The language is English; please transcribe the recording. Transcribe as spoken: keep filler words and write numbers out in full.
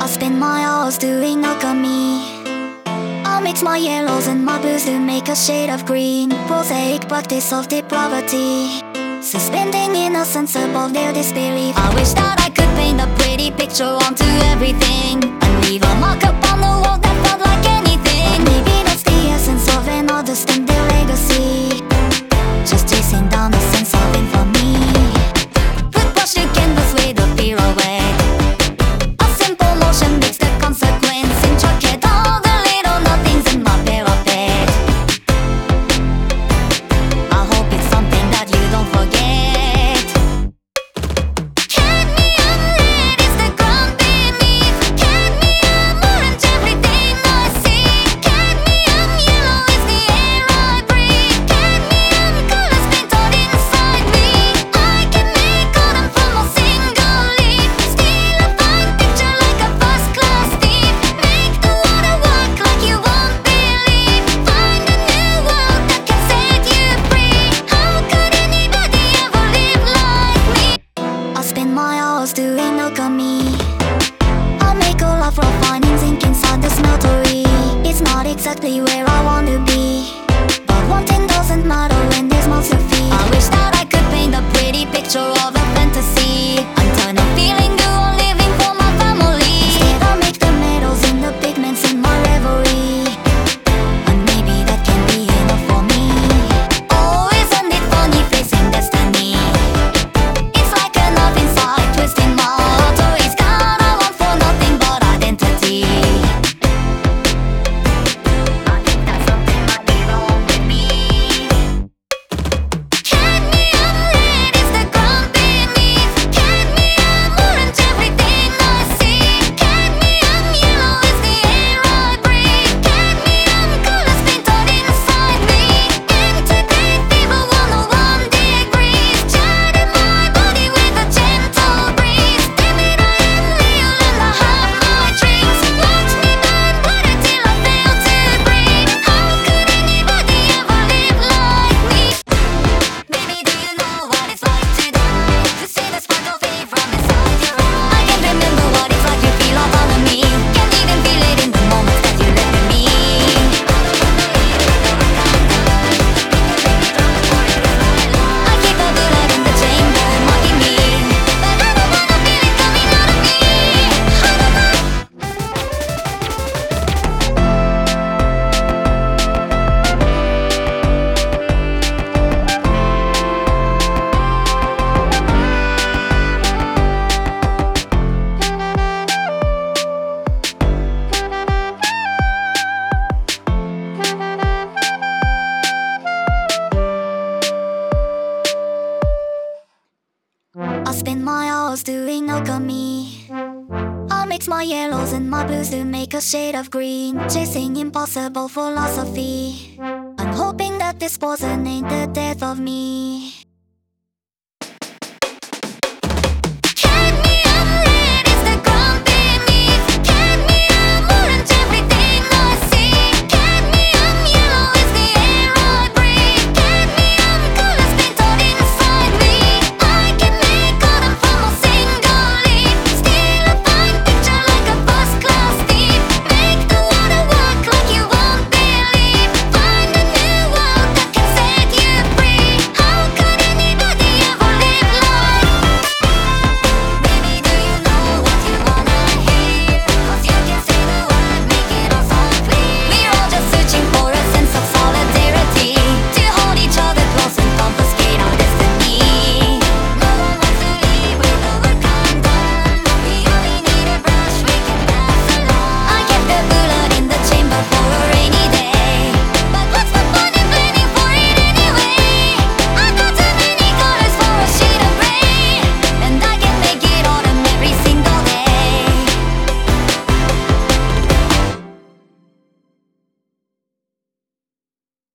I spend my hours doing alchemy. I mix my yellows and my blues to make a shade of green. Prosaic practice of depravity, suspending innocence above their disbelief. I wish that I could paint a pretty picture onto everything and leave a mark upon the wall that felt like anything. But maybe that's the essence of an artist and their legacy, just chasing down the sense of infamy. Put brush to canvas with a pirouette. A simple motion makes the consequence intricate. All the little nothings in my parapet. I hope it's something that you don't forget. Cadmium red is the ground beneath. Cadmium orange everything I see. Cadmium yellow is the air I breathe. Cadmium colors painted inside me. I can make autumn from a single leaf. Steal a fine picture like a first-class thief. Make the water work like you won't believe. Find a new world that can set you free. How could anybody ever live like me? I spend my hours doing alchemy. I make a lot from finding zinc inside the smeltery. It's not exactly where I want to be, but wanting doesn't matter when there's mouths to feed. I wish that I could paint a pretty picture of a fantasy and turn a feeling to a living for my family. Instead I make the metals in the pigments in my reverie, and maybe that can be enough for me. Oh, isn't it funny facing destiny? It's like a knife inside, twisting my arteries. God, I want for nothing but identity. I think that something might be wrong with me. Cadmium red is the ground beneath. Cadmium orange everything I see. Cadmium yellow is the air I breathe. Cadmium colors painted inside me. Integrate fever one oh one degrees. Chatting my body with a gentle breeze. Damn it, I am real and I have my dreams. Watch me burn brighter till I fail to breathe. How could anybody ever live like me? Baby, do you know what it's like to die? To see the spark of hate from inside your eye. I can remember what it's like to feel all on me. Can't even feel it in the moments that you left with me. I don't wanna live in the rectangle. You can make me drunk for it with my love. I keep a bullet in the chamber, mocking me, but I don't wanna feel it coming out of me. I don't know. I spend my hours doing alchemy. I mix my yellows and my blues to make a shade of green, chasing impossible philosophy and hoping that this poison ain't the death of me.